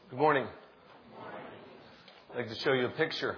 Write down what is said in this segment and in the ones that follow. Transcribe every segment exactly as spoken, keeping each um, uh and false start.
Good morning. I'd like to show you a picture.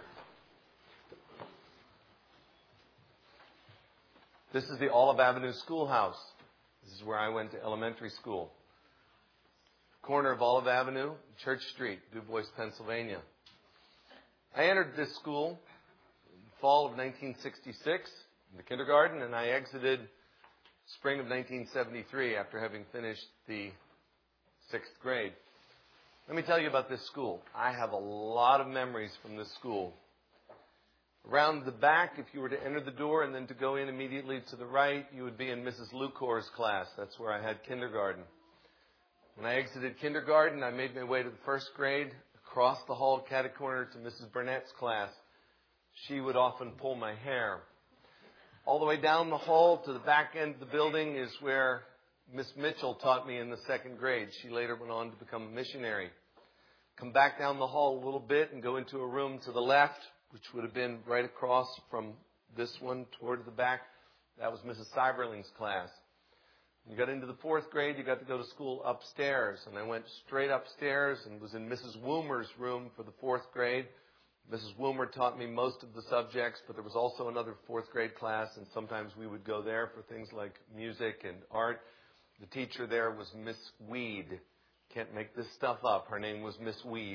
This is the Olive Avenue Schoolhouse. This is where I went to elementary school. Corner of Olive Avenue, Church Street, DuBois, Pennsylvania. I entered this school in the fall of nineteen sixty-six in the kindergarten, and I exited spring of nineteen seventy-three after having finished the sixth grade. Let me tell you about this school. I have a lot of memories from this school. Around the back, if you were to enter the door and then to go in immediately to the right, you would be in Missus Lucor's class. That's where I had kindergarten. When I exited kindergarten, I made my way to the first grade, across the hall, catty-corner to Missus Burnett's class. She would often pull my hair. All the way down the hall to the back end of the building is where Miss Mitchell taught me in the second grade. She later went on to become a missionary. Come back down the hall a little bit and go into a room to the left, which would have been right across from this one toward the back. That was Missus Seiberling's class. You got into the fourth grade, you got to go to school upstairs. And I went straight upstairs and was in Missus Woomer's room for the fourth grade. Missus Woomer taught me most of the subjects, but there was also another fourth grade class, and sometimes we would go there for things like music and art. The teacher there was Miss Weed. Can't make this stuff up. Her name was Miss Weed.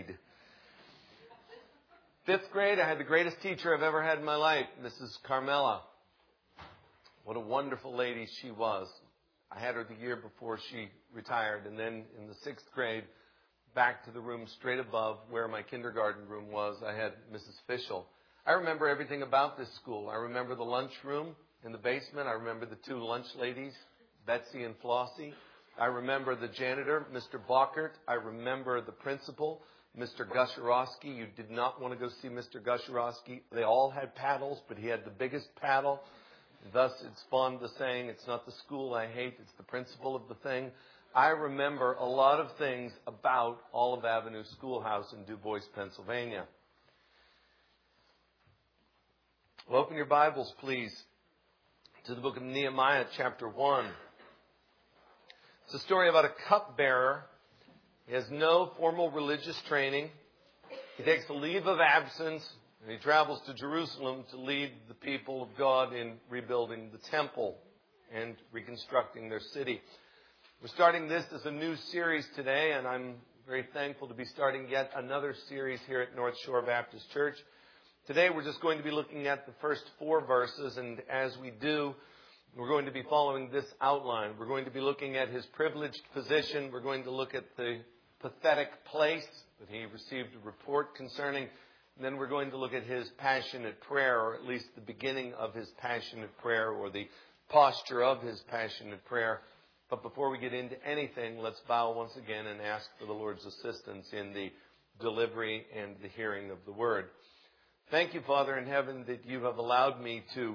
Fifth grade, I had the greatest teacher I've ever had in my life, Missus Carmela. What a wonderful lady she was. I had her the year before she retired. And then in the sixth grade, back to the room straight above where my kindergarten room was, I had Missus Fischel. I remember everything about this school. I remember the lunchroom in the basement. I remember the two lunch ladies, Betsy and Flossie. I remember the janitor, Mister Bockert. I remember the principal, Mister Gusherowski. You did not want to go see Mister Gusherowski. They all had paddles, but he had the biggest paddle. Thus, it's fond the saying, it's not the school I hate, it's the principal of the thing. I remember a lot of things about Olive Avenue Schoolhouse in DuBois, Pennsylvania. Well, open your Bibles, please, to the book of Nehemiah, chapter one. It's a story about a cupbearer. He has no formal religious training. He takes a leave of absence, and he travels to Jerusalem to lead the people of God in rebuilding the temple and reconstructing their city. We're starting this as a new series today, and I'm very thankful to be starting yet another series here at North Shore Baptist Church. Today we're just going to be looking at the first four verses, and as we do, we're going to be following this outline. We're going to be looking at his privileged position. We're going to look at the pathetic place that he received a report concerning. And then we're going to look at his passionate prayer, or at least the beginning of his passionate prayer, or the posture of his passionate prayer. But before we get into anything, let's bow once again and ask for the Lord's assistance in the delivery and the hearing of the word. Thank you, Father in heaven, that you have allowed me to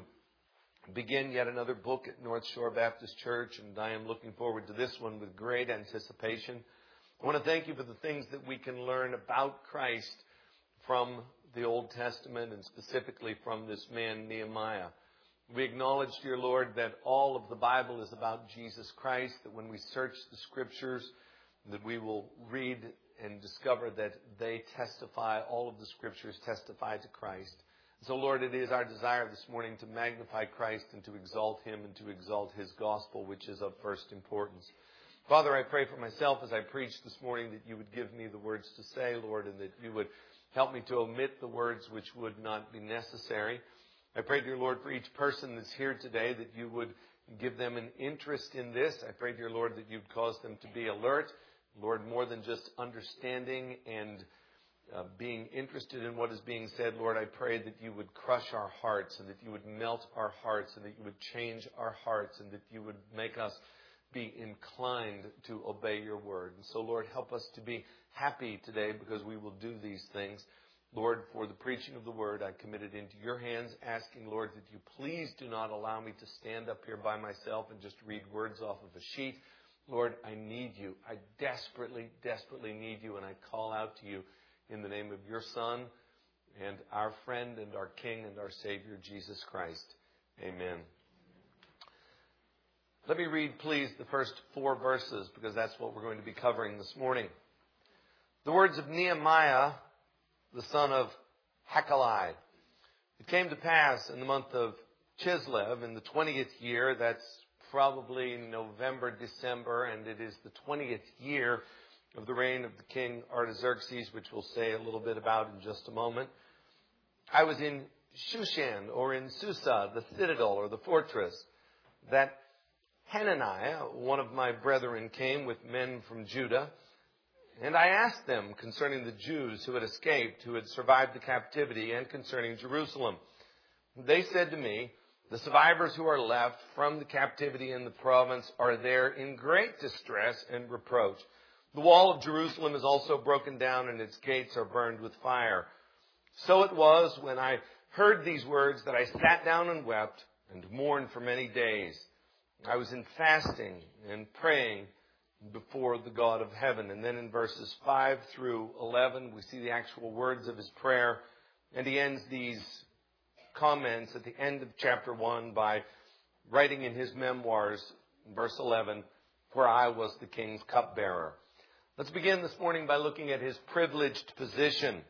begin yet another book at North Shore Baptist Church, and I am looking forward to this one with great anticipation. I want to thank you for the things that we can learn about Christ from the Old Testament, and specifically from this man Nehemiah. We acknowledge, dear Lord, that all of the Bible is about Jesus Christ, that when we search the Scriptures, that we will read and discover that they testify, all of the Scriptures testify to Christ. So, Lord, it is our desire this morning to magnify Christ and to exalt Him and to exalt His gospel, which is of first importance. Father, I pray for myself as I preach this morning that you would give me the words to say, Lord, and that you would help me to omit the words which would not be necessary. I pray, dear Lord, for each person that's here today that you would give them an interest in this. I pray, dear Lord, that you'd cause them to be alert. Lord, more than just understanding and Uh, being interested in what is being said, Lord, I pray that you would crush our hearts and that you would melt our hearts and that you would change our hearts and that you would make us be inclined to obey your word. And so, Lord, help us to be happy today because we will do these things. Lord, for the preaching of the word, I commit it into your hands, asking, Lord, that you please do not allow me to stand up here by myself and just read words off of a sheet. Lord, I need you. I desperately, desperately need you, and I call out to you in the name of your Son and our friend and our King and our Savior, Jesus Christ. Amen. Let me read, please, the first four verses, because that's what we're going to be covering this morning. The words of Nehemiah, the son of Hakaliah. It came to pass in the month of Chislev in the twentieth year, that's probably November, December, and it is the twentieth year of the reign of the king Artaxerxes, which we'll say a little bit about in just a moment. I was in Shushan, or in Susa, the citadel or the fortress, that Hananiah, one of my brethren, came with men from Judah, and I asked them concerning the Jews who had escaped, who had survived the captivity, and concerning Jerusalem. They said to me, the survivors who are left from the captivity in the province are there in great distress and reproach. The wall of Jerusalem is also broken down, and its gates are burned with fire. So it was when I heard these words that I sat down and wept and mourned for many days. I was in fasting and praying before the God of heaven. And then in verses five through eleven, we see the actual words of his prayer. And he ends these comments at the end of chapter one by writing in his memoirs, verse eleven, where I was the king's cupbearer. Let's begin this morning by looking at his privileged position.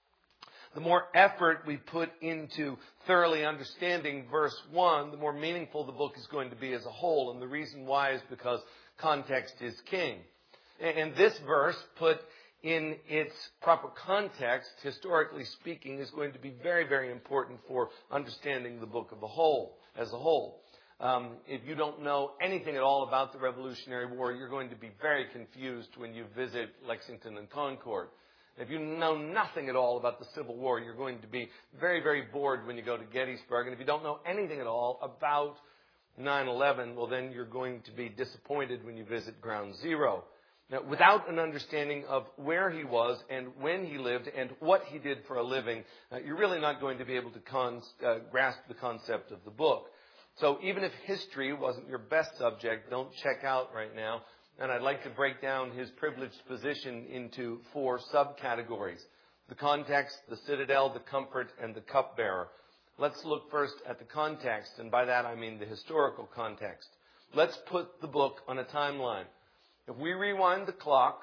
The more effort we put into thoroughly understanding verse one, the more meaningful the book is going to be as a whole. And the reason why is because context is king. And this verse, put in its proper context, historically speaking, is going to be very, very important for understanding the book of the whole, as a whole. Um, if you don't know anything at all about the Revolutionary War, you're going to be very confused when you visit Lexington and Concord. If you know nothing at all about the Civil War, you're going to be very, very bored when you go to Gettysburg. And if you don't know anything at all about nine eleven, well, then you're going to be disappointed when you visit Ground Zero. Now, without an understanding of where he was and when he lived and what he did for a living, uh, you're really not going to be able to con- uh, grasp the concept of the book. So even if history wasn't your best subject, don't check out right now. And I'd like to break down his privileged position into four subcategories: the context, the citadel, the comfort, and the cupbearer. Let's look first at the context, and by that I mean the historical context. Let's put the book on a timeline. If we rewind the clock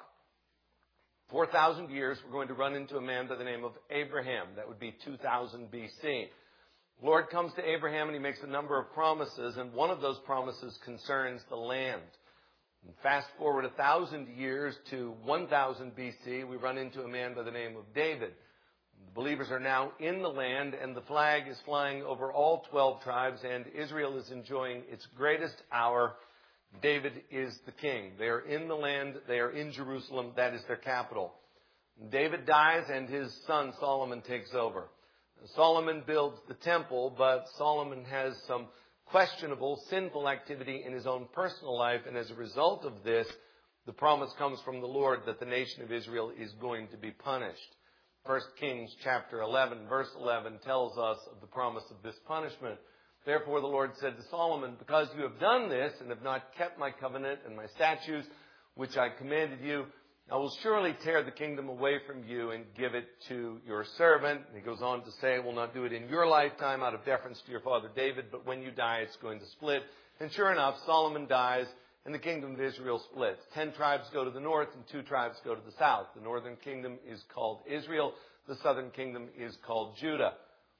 four thousand years, we're going to run into a man by the name of Abraham. That would be two thousand B C. The Lord comes to Abraham and he makes a number of promises, and one of those promises concerns the land. And fast forward a thousand years to one thousand B C, we run into a man by the name of David. The believers are now in the land, and the flag is flying over all twelve tribes, and Israel is enjoying its greatest hour. David is the king. They are in the land. They are in Jerusalem. That is their capital. David dies, and his son Solomon takes over. Solomon builds the temple, but Solomon has some questionable, sinful activity in his own personal life, and as a result of this, the promise comes from the Lord that the nation of Israel is going to be punished. First Kings chapter eleven, verse eleven tells us of the promise of this punishment. Therefore the Lord said to Solomon, because you have done this and have not kept my covenant and my statutes, which I commanded you, I will surely tear the kingdom away from you and give it to your servant. And he goes on to say, I will not do it in your lifetime out of deference to your father David, but when you die, it's going to split. And sure enough, Solomon dies, and the kingdom of Israel splits. Ten tribes go to the north, and two tribes go to the south. The northern kingdom is called Israel. The southern kingdom is called Judah.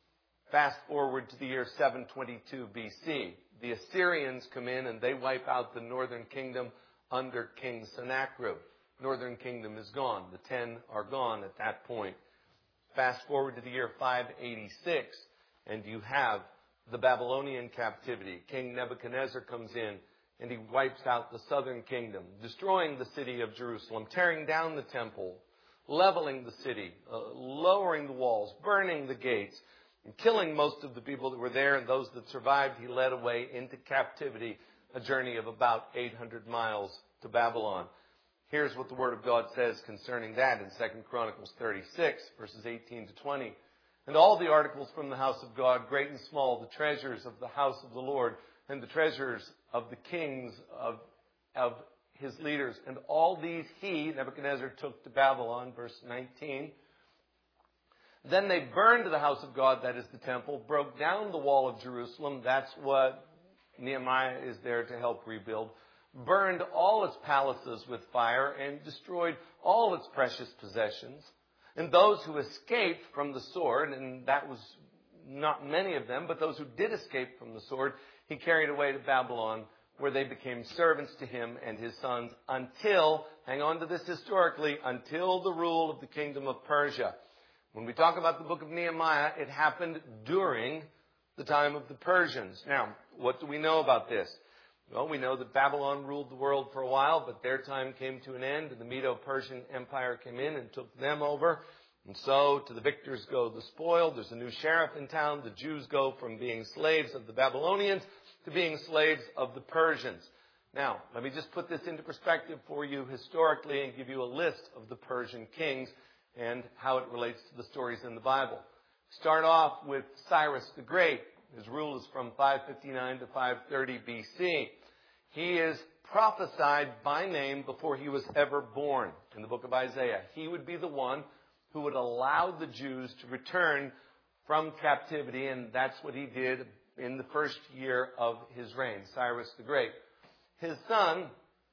Fast forward to the year seven twenty-two B C. The Assyrians come in, and they wipe out the northern kingdom under King Sennacherib. Northern kingdom is gone. The ten are gone at that point. Fast forward to the year five eighty-six, and you have the Babylonian captivity. King Nebuchadnezzar comes in, and he wipes out the southern kingdom, destroying the city of Jerusalem, tearing down the temple, leveling the city, uh, lowering the walls, burning the gates, and killing most of the people that were there, and those that survived he led away into captivity, a journey of about eight hundred miles to Babylon. Here's what the Word of God says concerning that in Second Chronicles thirty-six, verses eighteen to twenty. And all the articles from the house of God, great and small, the treasures of the house of the Lord, and the treasures of the kings of, of his leaders. And all these he, Nebuchadnezzar, took to Babylon, verse nineteen. Then they burned the house of God, that is the temple, broke down the wall of Jerusalem. That's what Nehemiah is there to help rebuild. burned all its palaces with fire, and destroyed all its precious possessions. And those who escaped from the sword, and that was not many of them, but those who did escape from the sword, he carried away to Babylon, where they became servants to him and his sons until, hang on to this historically, until the rule of the kingdom of Persia. When we talk about the book of Nehemiah, it happened during the time of the Persians. Now, what do we know about this? Well, we know that Babylon ruled the world for a while, but their time came to an end, and the Medo-Persian Empire came in and took them over. And so, to the victors go the spoil. There's a new sheriff in town. The Jews go from being slaves of the Babylonians to being slaves of the Persians. Now, let me just put this into perspective for you historically and give you a list of the Persian kings and how it relates to the stories in the Bible. Start off with Cyrus the Great. His rule is from five fifty-nine to five thirty B C. He is prophesied by name before he was ever born in the book of Isaiah. He would be the one who would allow the Jews to return from captivity, and that's what he did in the first year of his reign, Cyrus the Great. His son,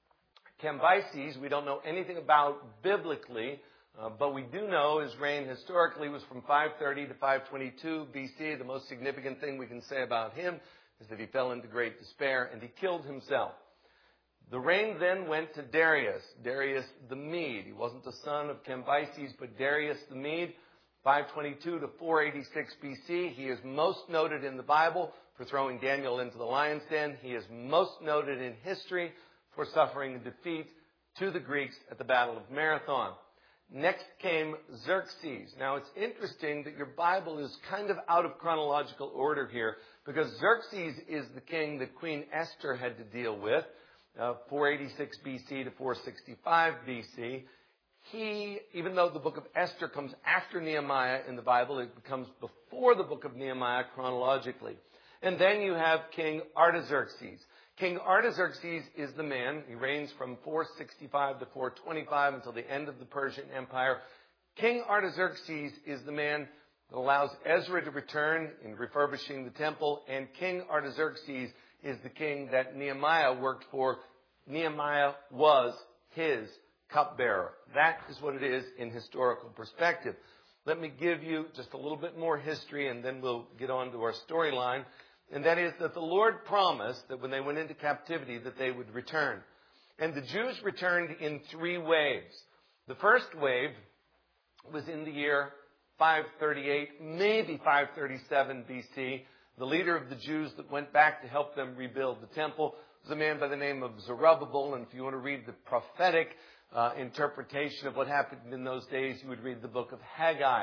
Cambyses, we don't know anything about biblically, uh, but we do know his reign historically was from five thirty to five twenty-two B C. The most significant thing we can say about him is that he fell into great despair and he killed himself. The reign then went to Darius, Darius the Mede. He wasn't the son of Cambyses, but Darius the Mede, five twenty-two to four eighty-six B C. He is most noted in the Bible for throwing Daniel into the lion's den. He is most noted in history for suffering a defeat to the Greeks at the Battle of Marathon. Next came Xerxes. Now, it's interesting that your Bible is kind of out of chronological order here, because Xerxes is the king that Queen Esther had to deal with, uh, four eighty-six B C to four sixty-five B C. He, even though the book of Esther comes after Nehemiah in the Bible, it comes before the book of Nehemiah chronologically. And then you have King Artaxerxes. King Artaxerxes is the man. He reigns from four sixty-five to four twenty-five until the end of the Persian Empire. King Artaxerxes is the man that allows Ezra to return in refurbishing the temple. And King Artaxerxes is the king that Nehemiah worked for. Nehemiah was his cupbearer. That is what it is in historical perspective. Let me give you just a little bit more history, and then we'll get on to our storyline. And that is that the Lord promised that when they went into captivity that they would return. And the Jews returned in three waves. The first wave was in the year five thirty-eight, maybe five thirty-seven B C. The leader of the Jews that went back to help them rebuild the temple was a man by the name of Zerubbabel. And if you want to read the prophetic uh, interpretation of what happened in those days, you would read the book of Haggai.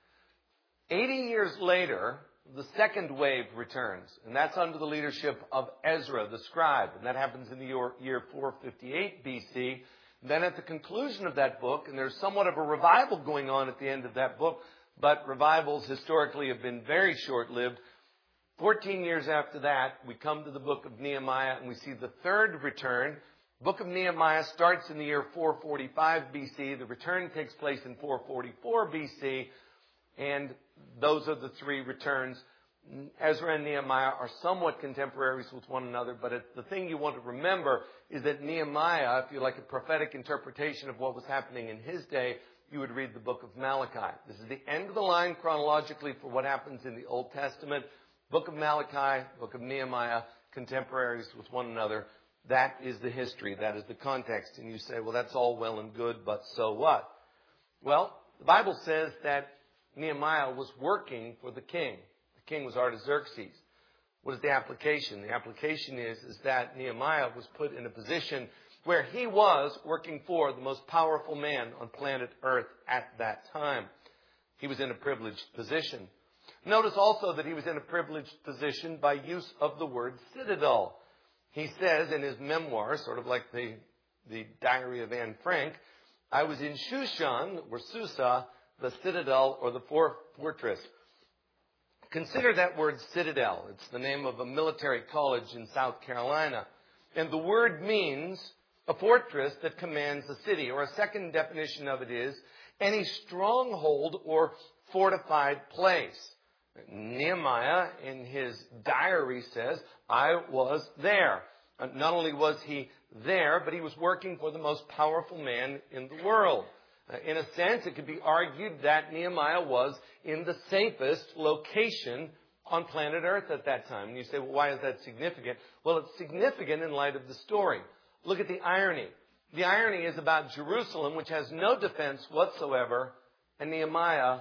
Eighty years later, the second wave returns, and that's under the leadership of Ezra, the scribe, and that happens in the year four fifty-eight B C. Then at the conclusion of that book, and there's somewhat of a revival going on at the end of that book, but revivals historically have been very short-lived. Fourteen years after that, we come to the book of Nehemiah, and we see the third return. The book of Nehemiah starts in the year four forty-five B C. The return takes place in four forty-four B C, and those are the three returns. Ezra and Nehemiah are somewhat contemporaries with one another, but it, the thing you want to remember is that Nehemiah, if you like a prophetic interpretation of what was happening in his day, you would read the book of Malachi. This is the end of the line chronologically for what happens in the Old Testament. Book of Malachi, book of Nehemiah, contemporaries with one another. That is the history. That is the context. And you say, well, that's all well and good, but so what? Well, the Bible says that Nehemiah was working for the king. The king was Artaxerxes. What is the application? The application is, is that Nehemiah was put in a position where he was working for the most powerful man on planet Earth at that time. He was in a privileged position. Notice also that he was in a privileged position by use of the word citadel. He says in his memoir, sort of like the, the diary of Anne Frank, I was in Shushan, or Susa, the citadel or the fortress. Consider that word citadel. It's the name of a military college in South Carolina. And the word means a fortress that commands a city. Or a second definition of it is any stronghold or fortified place. Nehemiah in his diary says, I was there. Not only was he there, but he was working for the most powerful man in the world. Uh, in a sense, it could be argued that Nehemiah was in the safest location on planet Earth at that time. And you say, well, why is that significant? Well, it's significant in light of the story. Look at the irony. The irony is about Jerusalem, which has no defense whatsoever, and Nehemiah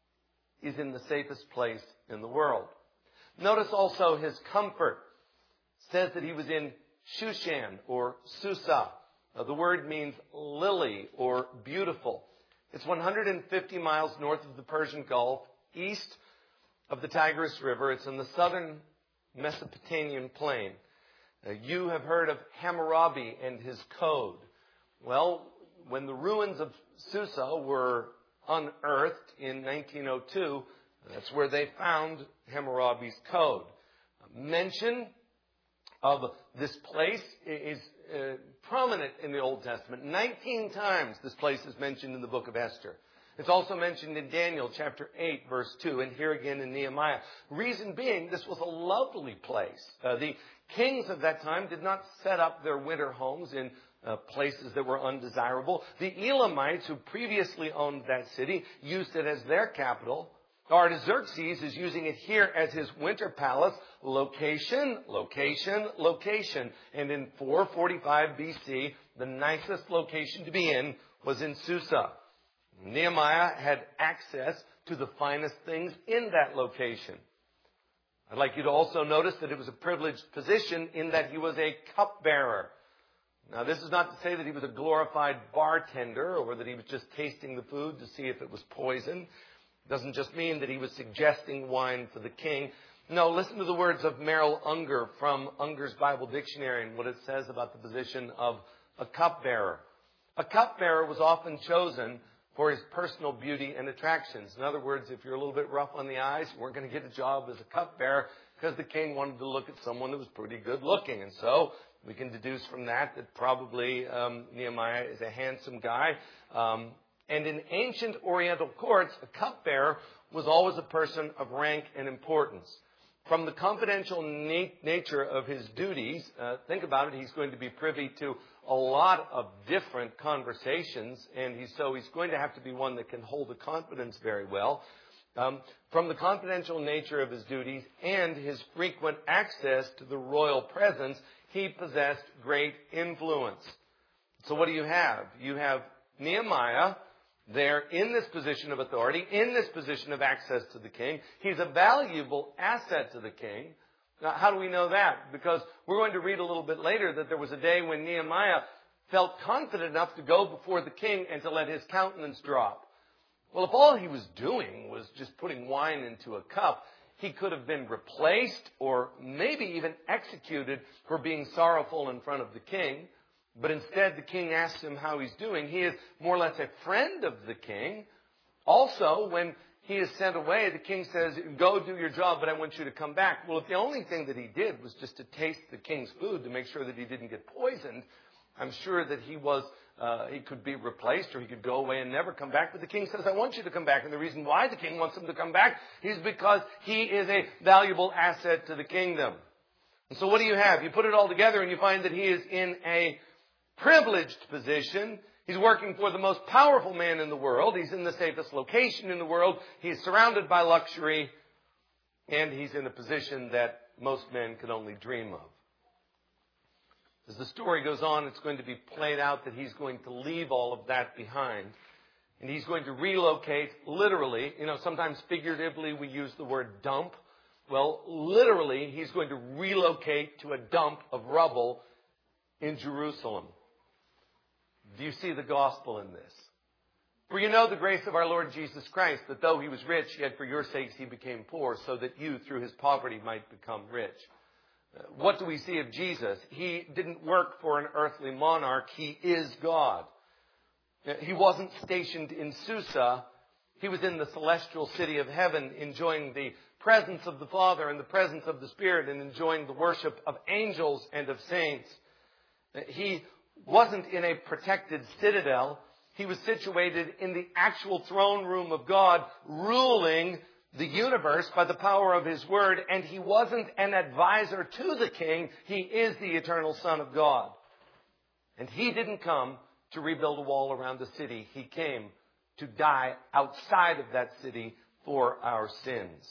is in the safest place in the world. Notice also his comfort. It says that he was in Shushan or Susa. Uh, the word means lily or beautiful. It's one hundred fifty miles north of the Persian Gulf, east of the Tigris River. It's in the southern Mesopotamian plain. Uh, you have heard of Hammurabi and his code. Well, when the ruins of Susa were unearthed in nineteen oh two, that's where they found Hammurabi's code. Mention of this place is uh, prominent in the Old Testament. nineteen times this place is mentioned in the book of Esther. It's also mentioned in Daniel chapter eight, verse two, and here again in Nehemiah. Reason being, this was a lovely place. Uh, the kings of that time did not set up their winter homes in uh, places that were undesirable. The Elamites, who previously owned that city, used it as their capital. Artaxerxes is using it here as his winter palace. Location, location, location. And in four forty-five B C, the nicest location to be in was in Susa. Nehemiah had access to the finest things in that location. I'd like you to also notice that it was a privileged position in that he was a cupbearer. Now, this is not to say that he was a glorified bartender or that he was just tasting the food to see if it was poison. It doesn't just mean that he was suggesting wine for the king. No, listen to the words of Merrill Unger from Unger's Bible Dictionary and what it says about the position of a cupbearer. A cupbearer was often chosen for his personal beauty and attractions. In other words, if you're a little bit rough on the eyes, you weren't going to get a job as a cupbearer because the king wanted to look at someone who was pretty good looking. And so we can deduce from that that probably um, Nehemiah is a handsome guy. Um, and in ancient Oriental courts, a cupbearer was always a person of rank and importance. From the confidential na- nature of his duties, uh, think about it, he's going to be privy to a lot of different conversations, and he's, so he's going to have to be one that can hold the confidence very well. Um, from the confidential nature of his duties and his frequent access to the royal presence, he possessed great influence. So what do you have? You have Nehemiah there in this position of authority, in this position of access to the king. He's a valuable asset to the king. Now, how do we know that? Because we're going to read a little bit later that there was a day when Nehemiah felt confident enough to go before the king and to let his countenance drop. Well, if all he was doing was just putting wine into a cup, he could have been replaced or maybe even executed for being sorrowful in front of the king. But instead, the king asks him how he's doing. He is more or less a friend of the king. Also, when he is sent away, the king says, go do your job, but I want you to come back. Well, if the only thing that he did was just to taste the king's food to make sure that he didn't get poisoned, I'm sure that he was, uh, he could be replaced or he could go away and never come back. But the king says, I want you to come back. And the reason why the king wants him to come back is because he is a valuable asset to the kingdom. And so what do you have? You put it all together and you find that he is in a privileged position. He's working for the most powerful man in the world. He's in the safest location in the world. He's surrounded by luxury. And he's in a position that most men could only dream of. As the story goes on, it's going to be played out that he's going to leave all of that behind. And he's going to relocate literally. You know, sometimes figuratively we use the word dump. Well, literally, he's going to relocate to a dump of rubble in Jerusalem. Do you see the gospel in this? For you know the grace of our Lord Jesus Christ, that though he was rich, yet for your sakes he became poor, so that you through his poverty might become rich. Uh, what do we see of Jesus? He didn't work for an earthly monarch. He is God. Uh, he wasn't stationed in Susa. He was in the celestial city of heaven, enjoying the presence of the Father and the presence of the Spirit, and enjoying the worship of angels and of saints. Uh, he wasn't in a protected citadel. He was situated in the actual throne room of God, ruling the universe by the power of his word. And he wasn't an advisor to the king. He is the eternal Son of God. And he didn't come to rebuild a wall around the city. He came to die outside of that city for our sins.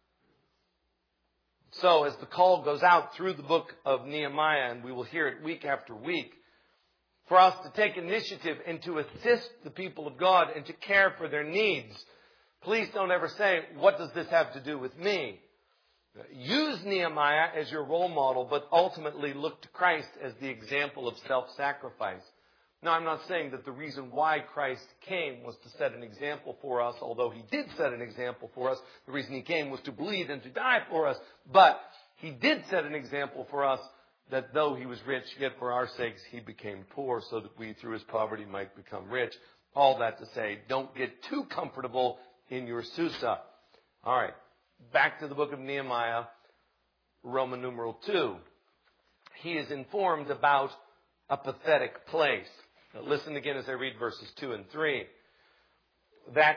So as the call goes out through the book of Nehemiah, and we will hear it week after week, for us to take initiative and to assist the people of God and to care for their needs, please don't ever say, what does this have to do with me? Use Nehemiah as your role model, but ultimately look to Christ as the example of self-sacrifice. Now, I'm not saying that the reason why Christ came was to set an example for us, although he did set an example for us. The reason he came was to bleed and to die for us. But he did set an example for us that though he was rich, yet for our sakes he became poor, so that we through his poverty might become rich. All that to say, don't get too comfortable in your Susa. All right, back to the book of Nehemiah, Roman numeral two. He is informed about a pathetic place. Now, listen again as I read verses two and three. That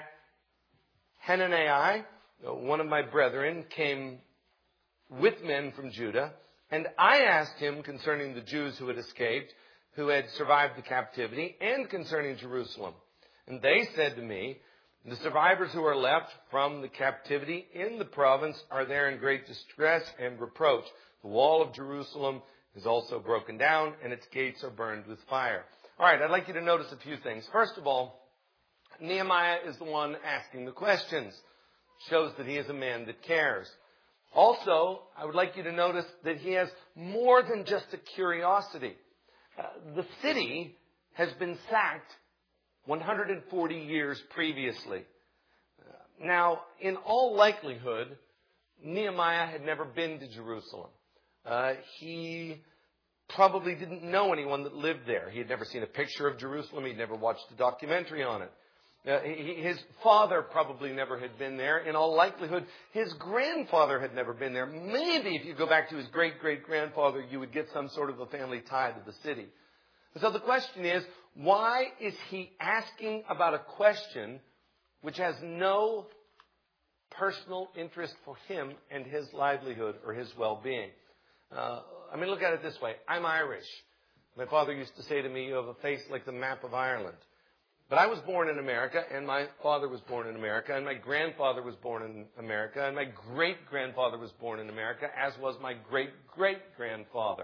Hanani, one of my brethren, came with men from Judah, and I asked him concerning the Jews who had escaped, who had survived the captivity, and concerning Jerusalem. And they said to me, the survivors who are left from the captivity in the province are there in great distress and reproach. The wall of Jerusalem is also broken down, and its gates are burned with fire. All right, I'd like you to notice a few things. First of all, Nehemiah is the one asking the questions. Shows that he is a man that cares. Also, I would like you to notice that he has more than just a curiosity. Uh, the city has been sacked one hundred forty years previously. Uh, now, in all likelihood, Nehemiah had never been to Jerusalem. Uh, he probably didn't know anyone that lived there. He had never seen a picture of Jerusalem. He'd never watched a documentary on it. Uh, he, his father probably never had been there. In all likelihood, his grandfather had never been there. Maybe if you go back to his great-great-grandfather, you would get some sort of a family tie to the city. So the question is, why is he asking about a question which has no personal interest for him and his livelihood or his well-being? Uh, I mean, look at it this way. I'm Irish. My father used to say to me, you have a face like the map of Ireland. But I was born in America, and my father was born in America, and my grandfather was born in America, and my great-grandfather was born in America, as was my great-great-grandfather.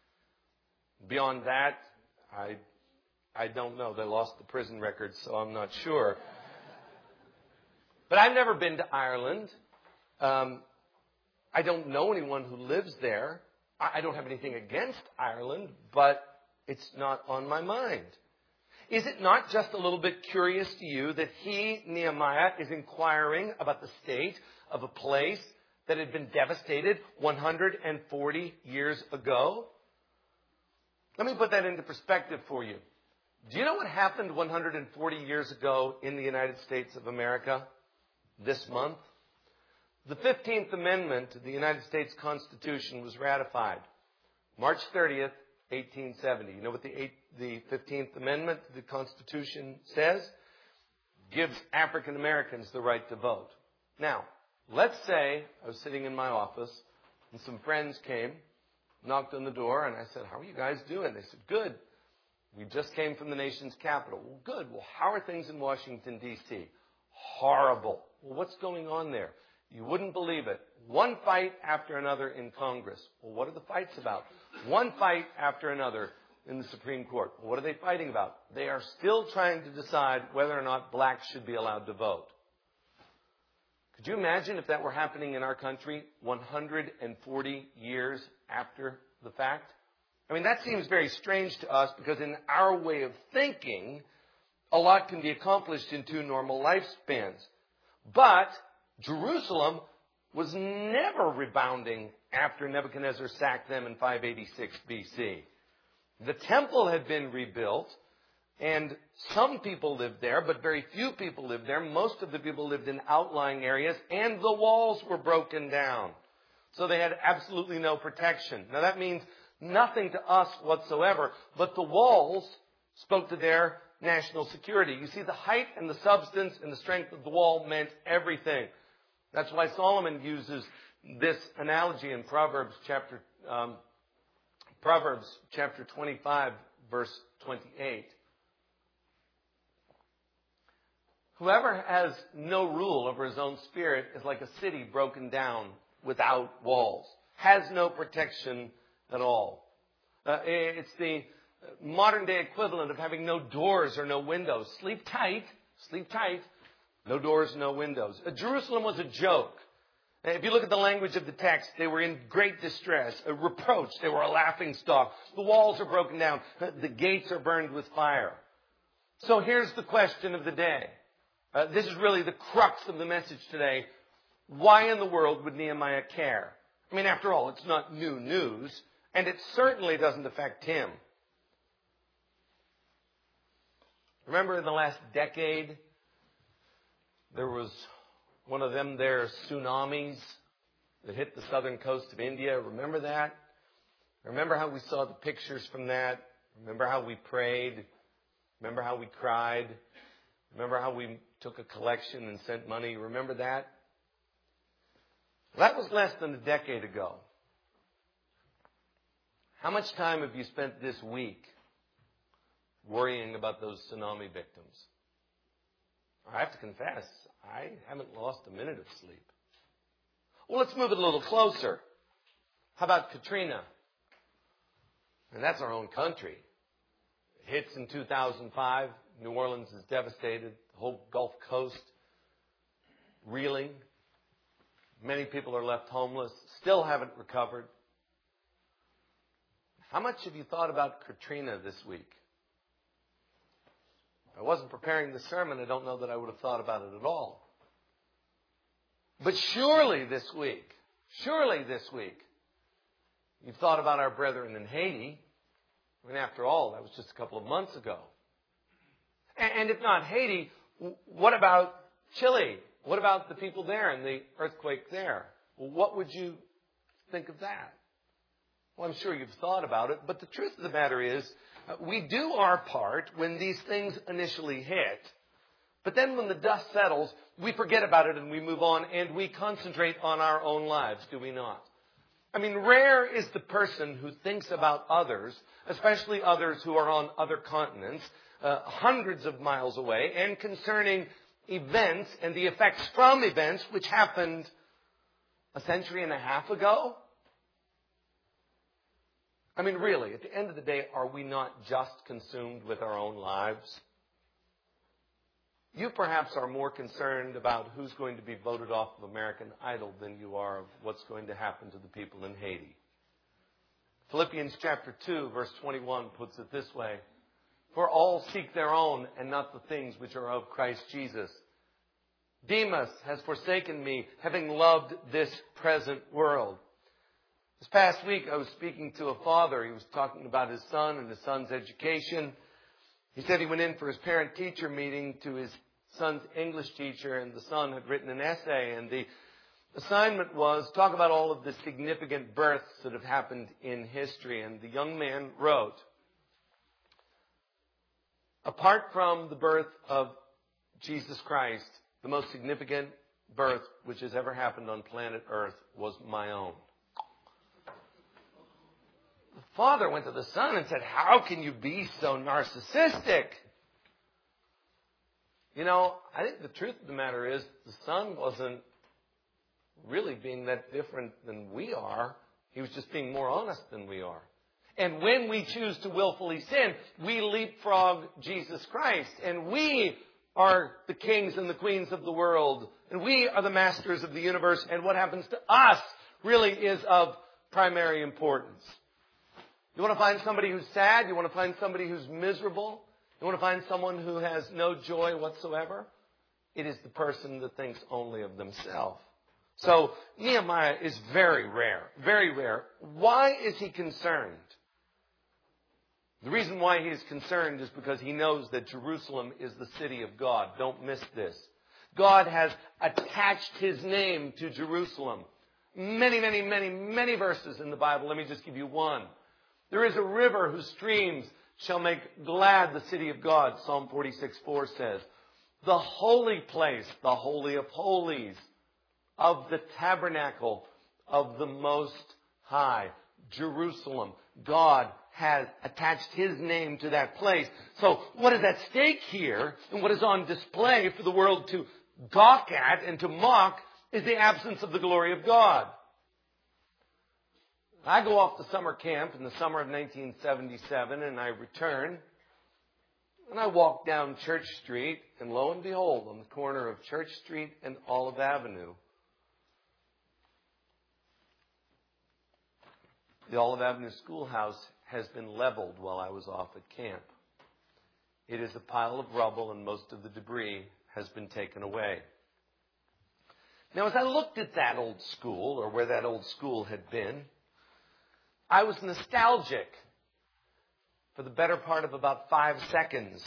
Beyond that, I, I don't know. They lost the prison records, so I'm not sure. But I've never been to Ireland. Um, I don't know anyone who lives there. I don't have anything against Ireland, but it's not on my mind. Is it not just a little bit curious to you that he, Nehemiah, is inquiring about the state of a place that had been devastated one hundred forty years ago? Let me put that into perspective for you. Do you know what happened one hundred forty years ago in the United States of America this month? The fifteenth Amendment to the United States Constitution was ratified March thirtieth, eighteen seventy. You know what the, eight, the fifteenth Amendment to the Constitution says? Gives African Americans the right to vote. Now, let's say I was sitting in my office and some friends came, knocked on the door, and I said, how are you guys doing? They said, good. We just came from the nation's capital. Well, good. Well, how are things in Washington, D C? Horrible. Well, what's going on there? You wouldn't believe it. One fight after another in Congress. Well, what are the fights about? One fight after another in the Supreme Court. Well, what are they fighting about? They are still trying to decide whether or not blacks should be allowed to vote. Could you imagine if that were happening in our country one hundred forty years after the fact? I mean, that seems very strange to us because in our way of thinking, a lot can be accomplished in two normal lifespans. But Jerusalem was never rebounding after Nebuchadnezzar sacked them in five eighty-six B C. The temple had been rebuilt, and some people lived there, but very few people lived there. Most of the people lived in outlying areas, and the walls were broken down. So they had absolutely no protection. Now that means nothing to us whatsoever, but the walls spoke to their national security. You see, the height and the substance and the strength of the wall meant everything. That's why Solomon uses this analogy in Proverbs chapter um, Proverbs chapter twenty-five, verse twenty-eight. Whoever has no rule over his own spirit is like a city broken down without walls, has no protection at all. Uh, it's the modern day equivalent of having no doors or no windows. Sleep tight, sleep tight, no doors, no windows. Uh, Jerusalem was a joke. Uh, if you look at the language of the text, they were in great distress, a reproach. They were a laughing stock. The walls are broken down. Uh, the gates are burned with fire. So here's the question of the day. Uh, this is really the crux of the message today. Why in the world would Nehemiah care? I mean, after all, it's not new news, and it certainly doesn't affect him. Remember in the last decade, there was one of them there tsunamis that hit the southern coast of India. Remember that? Remember how we saw the pictures from that? Remember how we prayed? Remember how we cried? Remember how we took a collection and sent money? Remember that? That was less than a decade ago. How much time have you spent this week worrying about those tsunami victims? I have to confess, I haven't lost a minute of sleep. Well, let's move it a little closer. How about Katrina? And that's our own country. It hits in two thousand five. New Orleans is devastated. The whole Gulf Coast reeling. Many people are left homeless. Still haven't recovered. How much have you thought about Katrina this week? If I wasn't preparing the sermon, I don't know that I would have thought about it at all. But surely this week, surely this week, you've thought about our brethren in Haiti. I mean, after all, that was just a couple of months ago. And if not Haiti, what about Chile? What about the people there and the earthquake there? Well, what would you think of that? Well, I'm sure you've thought about it, but the truth of the matter is, uh, we do our part when these things initially hit. But then when the dust settles, we forget about it and we move on and we concentrate on our own lives, do we not? I mean, rare is the person who thinks about others, especially others who are on other continents, Uh, hundreds of miles away, and concerning events and the effects from events which happened a century and a half ago. I mean, really, at the end of the day, are we not just consumed with our own lives? You perhaps are more concerned about who's going to be voted off of American Idol than you are of what's going to happen to the people in Haiti. Philippians chapter two, verse twenty-one puts it this way. For all seek their own and not the things which are of Christ Jesus. Demas has forsaken me, having loved this present world. This past week, I was speaking to a father. He was talking about his son and his son's education. He said he went in for his parent-teacher meeting to his son's English teacher, and the son had written an essay, and the assignment was talk about all of the significant births that have happened in history. And the young man wrote, apart from the birth of Jesus Christ, the most significant birth which has ever happened on planet Earth was my own. The father went to the son and said, how can you be so narcissistic? You know, I think the truth of the matter is the son wasn't really being that different than we are. He was just being more honest than we are. And when we choose to willfully sin, we leapfrog Jesus Christ. And we are the kings and the queens of the world. And we are the masters of the universe. And what happens to us really is of primary importance. You want to find somebody who's sad? You want to find somebody who's miserable? You want to find someone who has no joy whatsoever? It is the person that thinks only of themselves. So Nehemiah is very rare, very rare. Why is he concerned? The reason why he is concerned is because he knows that Jerusalem is the city of God. Don't miss this. God has attached his name to Jerusalem. Many, many, many, many verses in the Bible. Let me just give you one. There is a river whose streams shall make glad the city of God. Psalm forty-six four says, the holy place, the holy of holies, of the tabernacle of the Most High, Jerusalem. God has attached His name to that place. So what is at stake here, and what is on display for the world to gawk at and to mock, is the absence of the glory of God. I go off to summer camp in the summer of nineteen seventy-seven, and I return, and I walk down Church Street, and lo and behold, on the corner of Church Street and Olive Avenue, the Olive Avenue schoolhouse has been leveled while I was off at camp. It is a pile of rubble, and most of the debris has been taken away. Now, as I looked at that old school, or where that old school had been, I was nostalgic for the better part of about five seconds.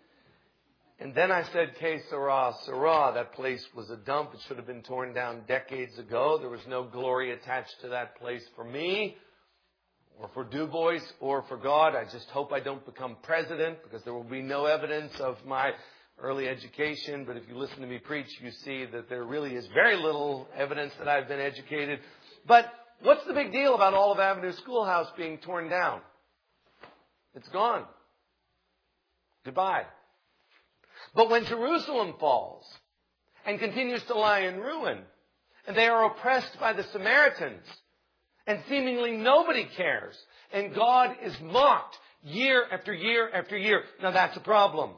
And then I said, que sera, sera. That place was a dump. It should have been torn down decades ago. There was no glory attached to that place for me, or for Du Bois, or for God. I just hope I don't become president, because there will be no evidence of my early education. But if you listen to me preach, you see that there really is very little evidence that I've been educated. But what's the big deal about Olive Avenue Schoolhouse being torn down? It's gone. Goodbye. But when Jerusalem falls and continues to lie in ruin, and they are oppressed by the Samaritans, and seemingly nobody cares, and God is mocked year after year after year, now that's a problem.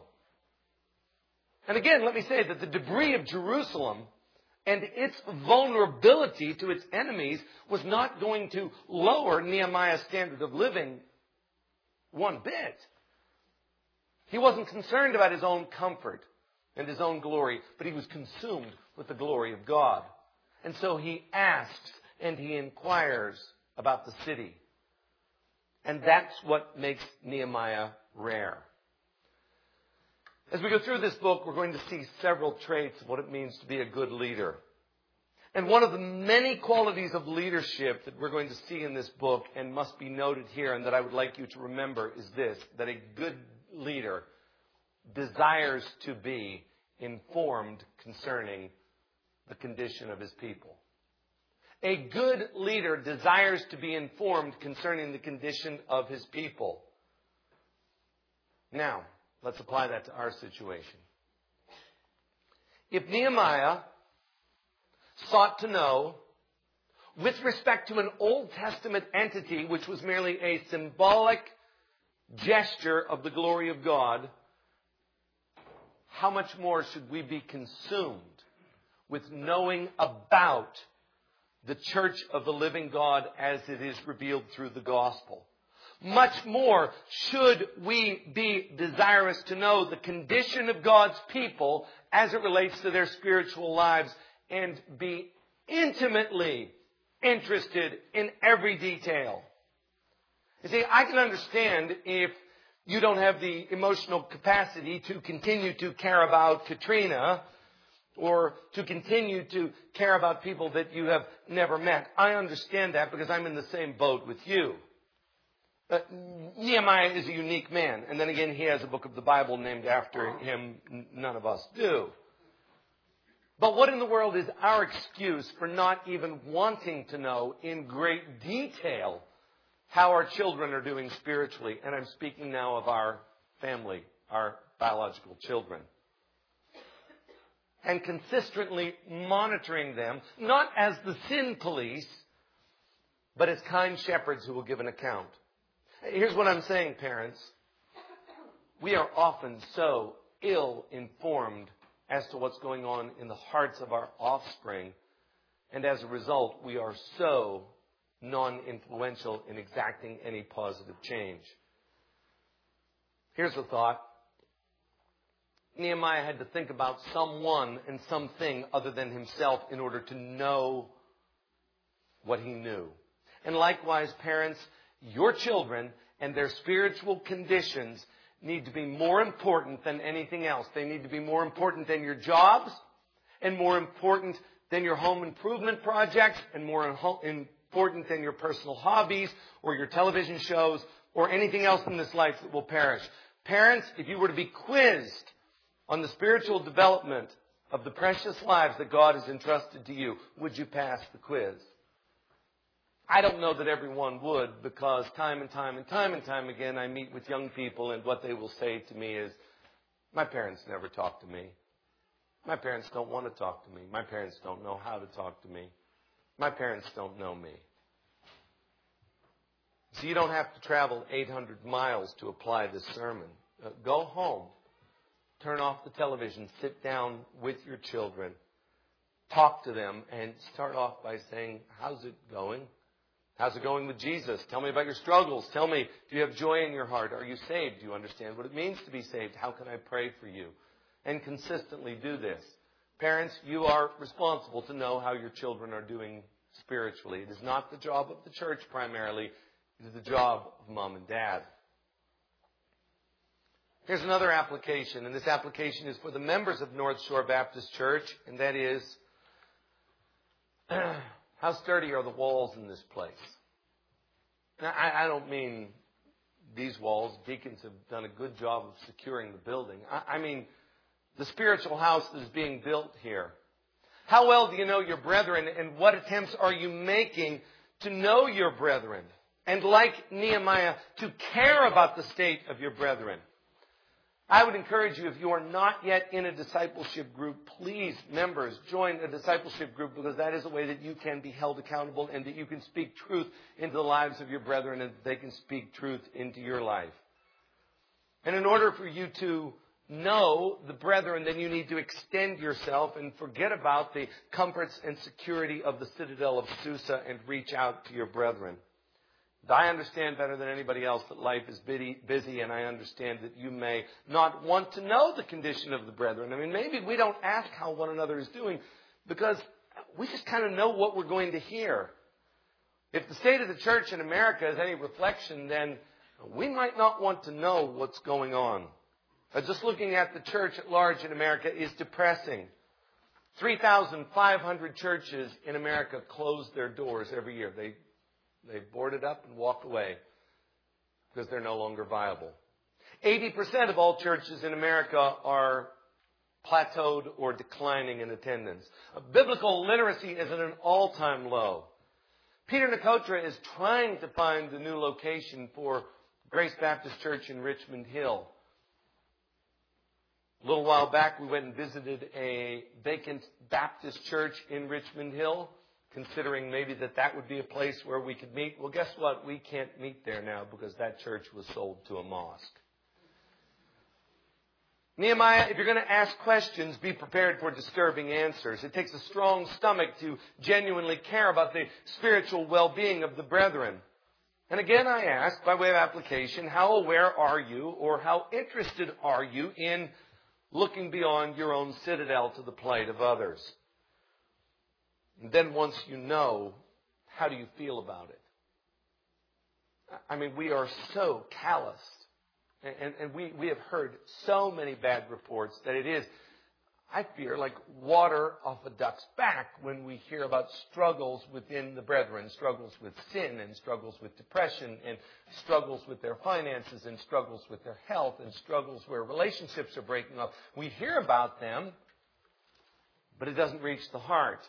And again, let me say that the debris of Jerusalem and its vulnerability to its enemies was not going to lower Nehemiah's standard of living one bit. He wasn't concerned about his own comfort and his own glory, but he was consumed with the glory of God. And so he asks and he inquires about the city. And that's what makes Nehemiah rare. As we go through this book, we're going to see several traits of what it means to be a good leader. And one of the many qualities of leadership that we're going to see in this book, and must be noted here, and that I would like you to remember, is this: that a good leader desires to be informed concerning the condition of his people. A good leader desires to be informed concerning the condition of his people. Now, let's apply that to our situation. If Nehemiah sought to know, with respect to an Old Testament entity which was merely a symbolic gesture of the glory of God, how much more should we be consumed with knowing about the church of the living God as it is revealed through the gospel? Much more should we be desirous to know the condition of God's people as it relates to their spiritual lives, and be intimately interested in every detail. You see, I can understand if you don't have the emotional capacity to continue to care about Katrina, or to continue to care about people that you have never met. I understand that, because I'm in the same boat with you. Uh, Nehemiah is a unique man. And then again, he has a book of the Bible named after him. None of us do. But what in the world is our excuse for not even wanting to know in great detail how our children are doing spiritually? And I'm speaking now of our family, our biological children. And consistently monitoring them, not as the sin police, but as kind shepherds who will give an account. Here's what I'm saying, parents. We are often so ill-informed as to what's going on in the hearts of our offspring. And as a result, we are so non-influential in exacting any positive change. Here's a thought. Nehemiah had to think about someone and something other than himself in order to know what he knew. And likewise, parents, your children and their spiritual conditions need to be more important than anything else. They need to be more important than your jobs, and more important than your home improvement projects, and more important than your personal hobbies or your television shows or anything else in this life that will perish. Parents, if you were to be quizzed on the spiritual development of the precious lives that God has entrusted to you, would you pass the quiz? I don't know that everyone would, because time and time and time and time again I meet with young people and what they will say to me is, my parents never talk to me. My parents don't want to talk to me. My parents don't know how to talk to me. My parents don't know me. So you don't have to travel eight hundred miles to apply this sermon. Uh, go home. Turn off the television. Sit down with your children. Talk to them and start off by saying, how's it going? How's it going with Jesus? Tell me about your struggles. Tell me, do you have joy in your heart? Are you saved? Do you understand what it means to be saved? How can I pray for you? And consistently do this. Parents, you are responsible to know how your children are doing spiritually. It is not the job of the church primarily. It is the job of mom and dad. Here's another application, and this application is for the members of North Shore Baptist Church, and that is, how sturdy are the walls in this place? Now, I, I don't mean these walls. Deacons have done a good job of securing the building. I, I mean the spiritual house that is being built here. How well do you know your brethren, and what attempts are you making to know your brethren? And like Nehemiah, to care about the state of your brethren. I would encourage you, if you are not yet in a discipleship group, please, members, join a discipleship group, because that is a way that you can be held accountable and that you can speak truth into the lives of your brethren and that they can speak truth into your life. And in order for you to know the brethren, then you need to extend yourself and forget about the comforts and security of the citadel of Susa and reach out to your brethren. I understand better than anybody else that life is busy, and I understand that you may not want to know the condition of the brethren. I mean, maybe we don't ask how one another is doing because we just kind of know what we're going to hear. If the state of the church in America is any reflection, then we might not want to know what's going on. Just looking at the church at large in America is depressing. three thousand five hundred churches in America close their doors every year. They They board it up and walk away because they're no longer viable. eighty percent of all churches in America are plateaued or declining in attendance. Biblical literacy is at an all-time low. Peter Nicotra is trying to find a new location for Grace Baptist Church in Richmond Hill. A little while back, we went and visited a vacant Baptist church in Richmond Hill, considering maybe that that would be a place where we could meet. Well, guess what? We can't meet there now because that church was sold to a mosque. Nehemiah, if you're going to ask questions, be prepared for disturbing answers. It takes a strong stomach to genuinely care about the spiritual well-being of the brethren. And again, I ask, by way of application, how aware are you or how interested are you in looking beyond your own citadel to the plight of others? And then once you know, how do you feel about it? I mean, we are so calloused. And, and, and we, we have heard so many bad reports that it is, I fear, like water off a duck's back when we hear about struggles within the brethren, struggles with sin and struggles with depression and struggles with their finances and struggles with their health and struggles where relationships are breaking up. We hear about them, but it doesn't reach the heart.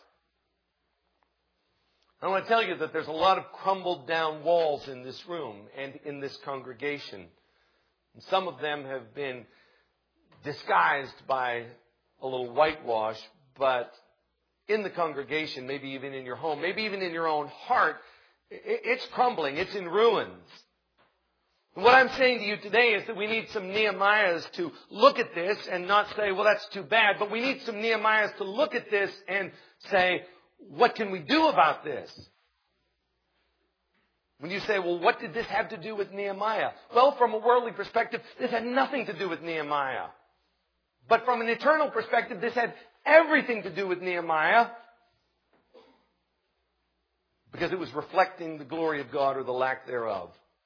I want to tell you that there's a lot of crumbled down walls in this room and in this congregation. And some of them have been disguised by a little whitewash, but in the congregation, maybe even in your home, maybe even in your own heart, it's crumbling. It's in ruins. And what I'm saying to you today is that we need some Nehemiahs to look at this and not say, well, that's too bad. But we need some Nehemiahs to look at this and say, what can we do about this? When you say, well, what did this have to do with Nehemiah? Well, from a worldly perspective, this had nothing to do with Nehemiah. But from an eternal perspective, this had everything to do with Nehemiah because it was reflecting the glory of God or the lack thereof.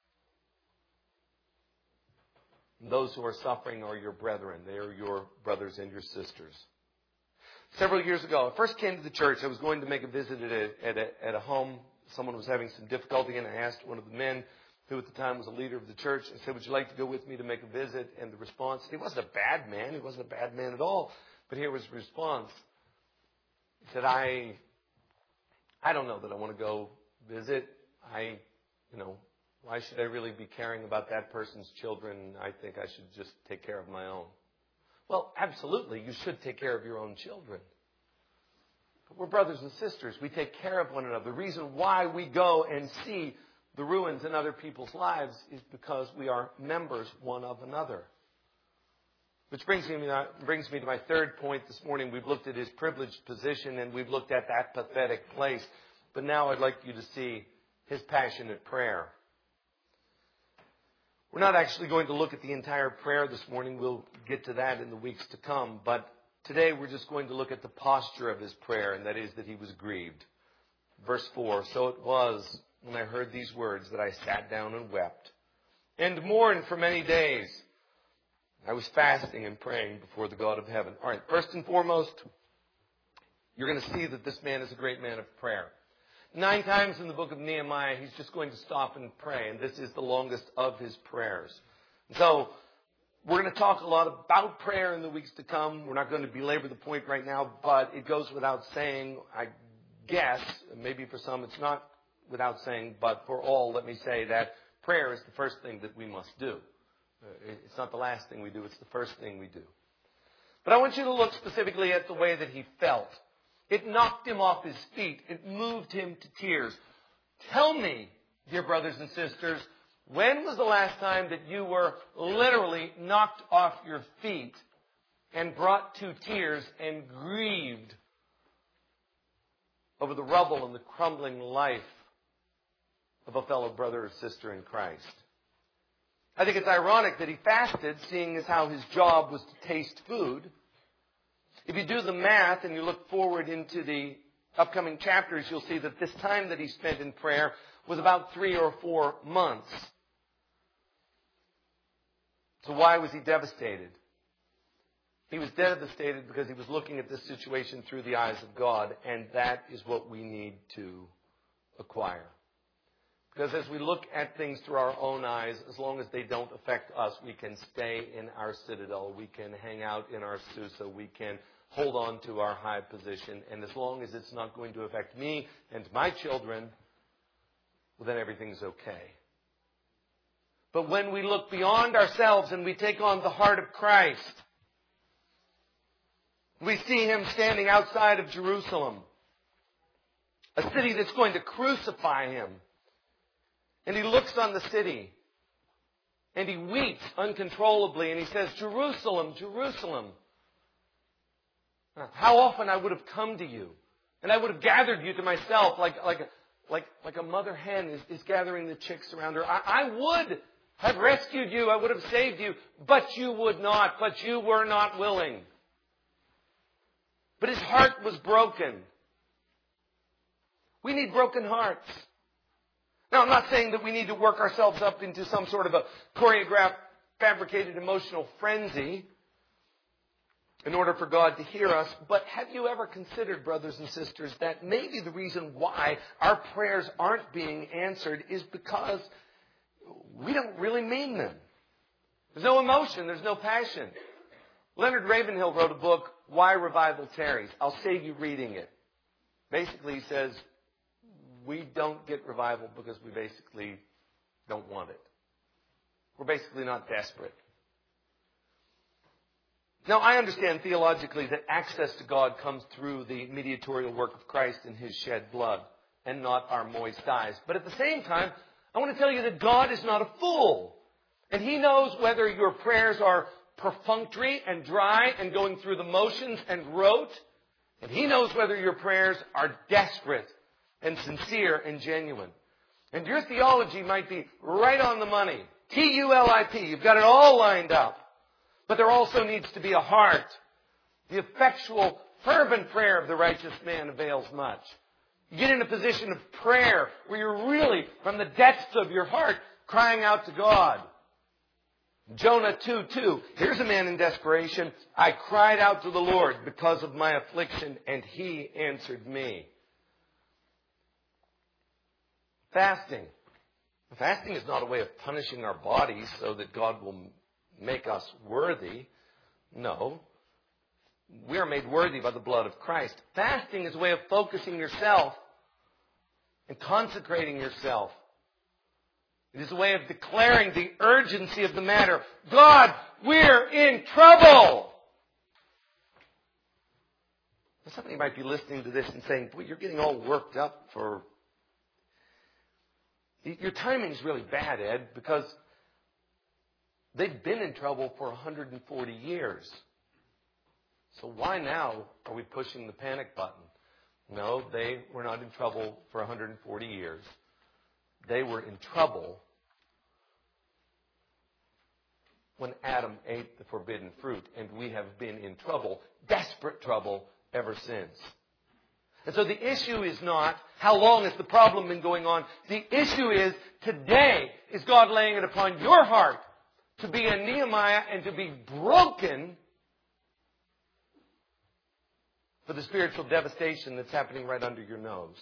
And those who are suffering are your brethren. They are your brothers and your sisters. Several years ago, I first came to the church. I was going to make a visit at a, at a, at a home. Someone was having some difficulty, and I asked one of the men, who at the time was a leader of the church, I said, would you like to go with me to make a visit? And the response, he wasn't a bad man. He wasn't a bad man at all. But here was the response. He said, I, I don't know that I want to go visit. I, you know, why should I really be caring about that person's children? I think I should just take care of my own. Well, absolutely, you should take care of your own children. But we're brothers and sisters. We take care of one another. The reason why we go and see the ruins in other people's lives is because we are members one of another. Which brings me, brings me to my third point this morning. We've looked at his privileged position and we've looked at that pathetic place. But now I'd like you to see his passionate prayer. We're not actually going to look at the entire prayer this morning. We'll get to that in the weeks to come. But today we're just going to look at the posture of his prayer, and that is that he was grieved. Verse four, so it was when I heard these words that I sat down and wept and mourned for many days. I was fasting and praying before the God of heaven. All right, first and foremost, you're going to see that this man is a great man of prayer. Nine times in the book of Nehemiah, he's just going to stop and pray, and this is the longest of his prayers. So we're going to talk a lot about prayer in the weeks to come. We're not going to belabor the point right now, but it goes without saying, I guess, maybe for some it's not without saying, but for all, let me say that prayer is the first thing that we must do. It's not the last thing we do, it's the first thing we do. But I want you to look specifically at the way that he felt. It knocked him off his feet. It moved him to tears. Tell me, dear brothers and sisters, when was the last time that you were literally knocked off your feet and brought to tears and grieved over the rubble and the crumbling life of a fellow brother or sister in Christ? I think it's ironic that he fasted, seeing as how his job was to taste food. If you do the math and you look forward into the upcoming chapters, you'll see that this time that he spent in prayer was about three or four months. So why was he devastated? He was devastated because he was looking at this situation through the eyes of God, and that is what we need to acquire. Because as we look at things through our own eyes, as long as they don't affect us, we can stay in our citadel, we can hang out in our Susa, we can hold on to our high position, and as long as it's not going to affect me and my children, well, then everything's okay. But when we look beyond ourselves and we take on the heart of Christ, we see him standing outside of Jerusalem, a city that's going to crucify him. And he looks on the city and he weeps uncontrollably and he says, Jerusalem, Jerusalem, how often I would have come to you and I would have gathered you to myself like, like, a, like, like a mother hen is, is gathering the chicks around her. I, I would have rescued you. I would have saved you, but you would not, but you were not willing. But his heart was broken. We need broken hearts. Now, I'm not saying that we need to work ourselves up into some sort of a choreographed, fabricated emotional frenzy in order for God to hear us. But have you ever considered, brothers and sisters, that maybe the reason why our prayers aren't being answered is because we don't really mean them? There's no emotion. There's no passion. Leonard Ravenhill wrote a book, Why Revival Tarries. I'll save you reading it. Basically, he says, we don't get revival because we basically don't want it. We're basically not desperate. Now, I understand theologically that access to God comes through the mediatorial work of Christ in his shed blood and not our moist eyes. But at the same time, I want to tell you that God is not a fool. And he knows whether your prayers are perfunctory and dry and going through the motions and rote. And he knows whether your prayers are desperate and sincere and genuine. And your theology might be right on the money. T U L I P. You've got it all lined up. But there also needs to be a heart. The effectual, fervent prayer of the righteous man avails much. You get in a position of prayer where you're really, from the depths of your heart, crying out to God. Jonah two two. Here's a man in desperation. I cried out to the Lord because of my affliction, and he answered me. Fasting. Fasting is not a way of punishing our bodies so that God will make us worthy. No. We are made worthy by the blood of Christ. Fasting is a way of focusing yourself and consecrating yourself. It is a way of declaring the urgency of the matter. God, we're in trouble. Somebody might be listening to this and saying, boy, you're getting all worked up for... Your timing's really bad, Ed, because they've been in trouble for one hundred forty years. So why now are we pushing the panic button? No, they were not in trouble for one hundred forty years. They were in trouble when Adam ate the forbidden fruit, and we have been in trouble, desperate trouble, ever since. And so the issue is not how long has the problem been going on. The issue is today is God laying it upon your heart to be a Nehemiah and to be broken for the spiritual devastation that's happening right under your nose.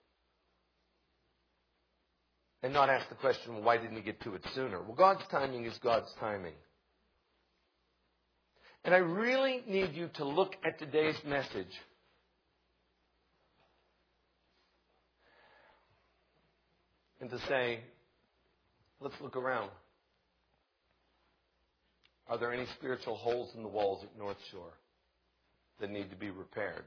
And not ask the question, well, why didn't he get to it sooner? Well, God's timing is God's timing. And I really need you to look at today's message and to say, let's look around. Are there any spiritual holes in the walls at North Shore that need to be repaired?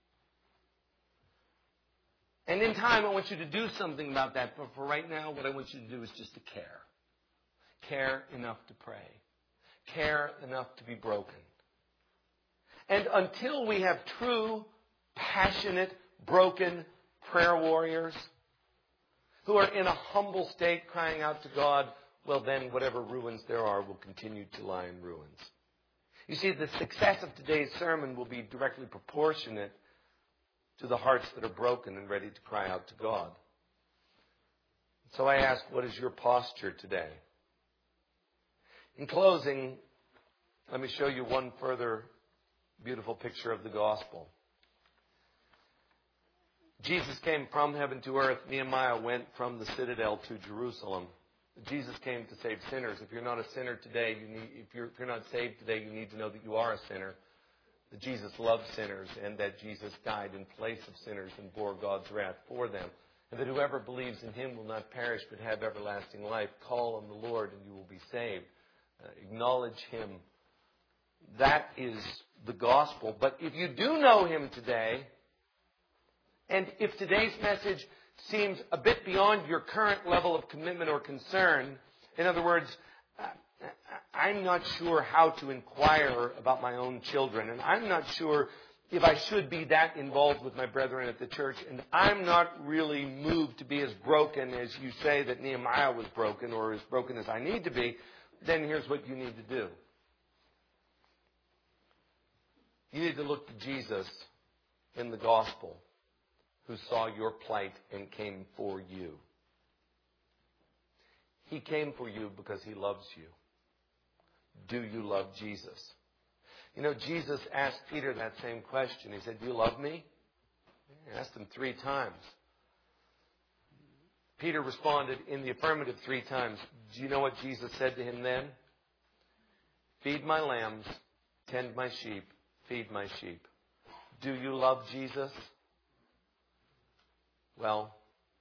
And in time, I want you to do something about that. But for right now, what I want you to do is just to care. Care enough to pray. Care enough to be broken. And until we have true, passionate, broken prayer warriors who are in a humble state crying out to God, well then whatever ruins there are will continue to lie in ruins. You see, the success of today's sermon will be directly proportionate to the hearts that are broken and ready to cry out to God. So I ask, what is your posture today? In closing, let me show you one further beautiful picture of the gospel. Jesus came from heaven to earth. Nehemiah went from the citadel to Jerusalem. Jesus came to save sinners. If you're not a sinner today, you need, if, you're, if you're not saved today, you need to know that you are a sinner. That Jesus loved sinners and that Jesus died in place of sinners and bore God's wrath for them. And that whoever believes in him will not perish but have everlasting life. Call on the Lord and you will be saved. Uh, acknowledge him. That is the gospel. But if you do know him today, and if today's message seems a bit beyond your current level of commitment or concern, in other words, I'm not sure how to inquire about my own children, and I'm not sure if I should be that involved with my brethren at the church, and I'm not really moved to be as broken as you say that Nehemiah was broken, or as broken as I need to be, then here's what you need to do. You need to look to Jesus in the gospel, who saw your plight and came for you. He came for you because he loves you. Do you love Jesus? You know, Jesus asked Peter that same question. He said, do you love me? He asked him three times. Peter responded in the affirmative three times. Do you know what Jesus said to him then? Feed my lambs, tend my sheep, feed my sheep. Do you love Jesus? Well,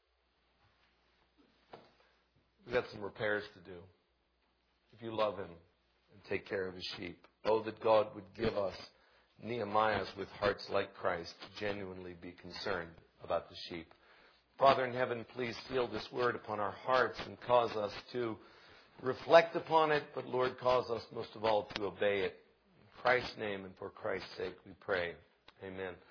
we've got some repairs to do. If you love him and take care of his sheep. Oh, that God would give us Nehemiahs with hearts like Christ to genuinely be concerned about the sheep. Father in heaven, please seal this word upon our hearts and cause us to reflect upon it, but Lord, cause us most of all to obey it. In Christ's name and for Christ's sake we pray. Amen.